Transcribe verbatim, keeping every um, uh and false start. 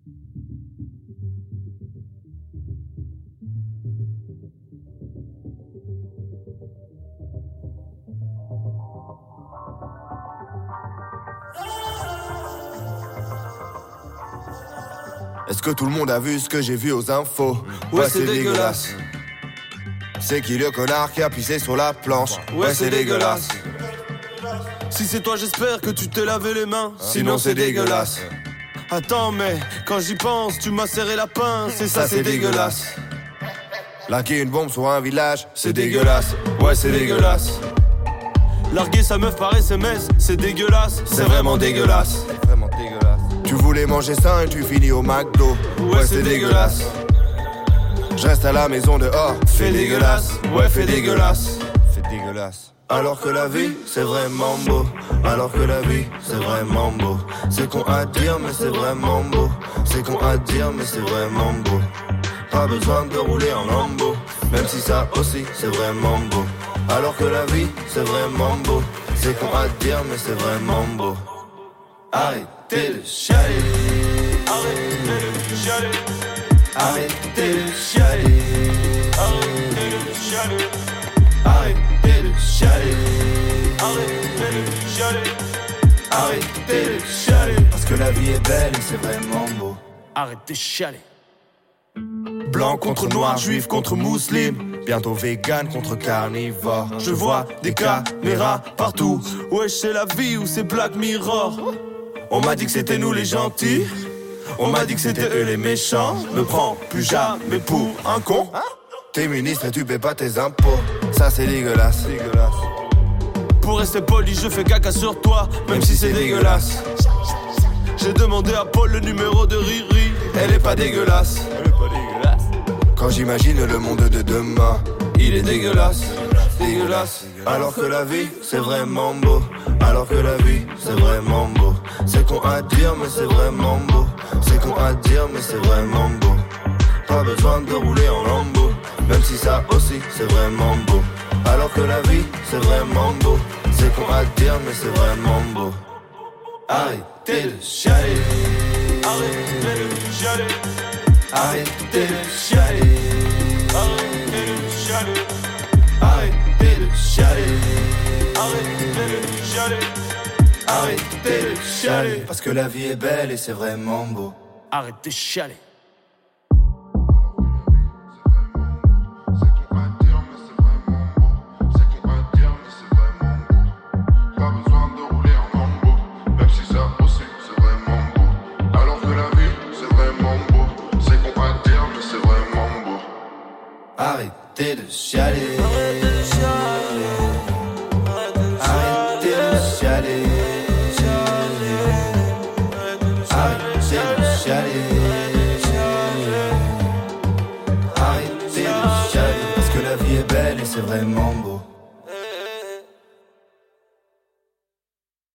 Est-ce que tout le monde a vu ce que j'ai vu aux infos? Ouais, ouais c'est, c'est dégueulasse. dégueulasse. C'est qui le connard qui a pissé sur la planche? Ouais, ouais c'est, c'est dégueulasse. dégueulasse. Si c'est toi, j'espère que tu t'es lavé les mains. Sinon, Sinon c'est dégueulasse. dégueulasse. Attends, mais quand j'y pense, tu m'as serré la pince. Et ça, ça c'est, c'est dégueulasse. dégueulasse. Larguer une bombe sur un village, c'est dégueulasse. Ouais, c'est dégueulasse. Larguer sa meuf par S M S, c'est dégueulasse. C'est, c'est vraiment dégueulasse. C'est vraiment dégueulasse. Tu voulais manger sain et tu finis au McDo. Ouais, ouais c'est, c'est dégueulasse. dégueulasse. Je reste à la maison dehors. Fais dégueulasse. Ouais, fais dégueulasse. C'est dégueulasse. Alors que la vie, c'est vraiment beau. Alors que la vie, c'est vraiment beau. C'est con à dire, mais c'est vraiment beau. C'est con à dire, mais c'est vraiment beau. Pas besoin de rouler en lambeau, même si ça aussi, c'est vraiment beau. Alors que la vie, c'est vraiment beau. C'est con à dire, mais c'est vraiment beau. Arrêtez de chialer. Arrêtez de chialer. Arrêtez de chialer. Arrêtez de chialer. Arrêtez de chialer. Arrêtez de chialer. Arrêtez de chialer. Parce que la vie est belle et c'est vraiment beau. Arrêtez de chialer. Blanc contre noir, juif contre musulman. Bientôt vegan contre carnivore. Je vois des caméras partout. Wesh c'est la vie ou c'est Black Mirror. On m'a dit que c'était nous les gentils. On m'a dit que c'était eux les méchants. Me prends plus jamais pour un con. T'es ministre et tu paies pas tes impôts. Ça c'est dégueulasse, dégueulasse. Pour rester poli je fais caca sur toi. Même, même si c'est dégueulasse. J'ai demandé à Paul le numéro de Riri. Elle est pas dégueulasse. Elle est pas dégueulasse. Quand j'imagine le monde de demain, il est dégueulasse, dégueulasse. Alors que la vie, c'est vraiment beau. Alors que la vie, c'est vraiment beau. C'est con à dire, mais c'est vraiment beau. C'est con à dire, mais c'est vraiment beau. Pas besoin de rouler en lambeau, même si ça aussi, c'est vraiment beau. Alors que la vie, c'est vraiment beau. C'est con à dire, mais c'est vraiment beau. Arrêtez de chialer. Arrêtez de chialer. Arrêtez de chialer. Arrêtez de chialer. Arrêtez de chialer. Arrêtez de chialer. Arrêtez de chialer. Parce que la vie est belle et c'est vraiment beau. Arrêtez de chialer. Arrêtez de chialer. Arrêtez de chialer. Arrêtez de chialer. Arrêtez de chialer. Parce que la vie est belle et c'est vraiment beau.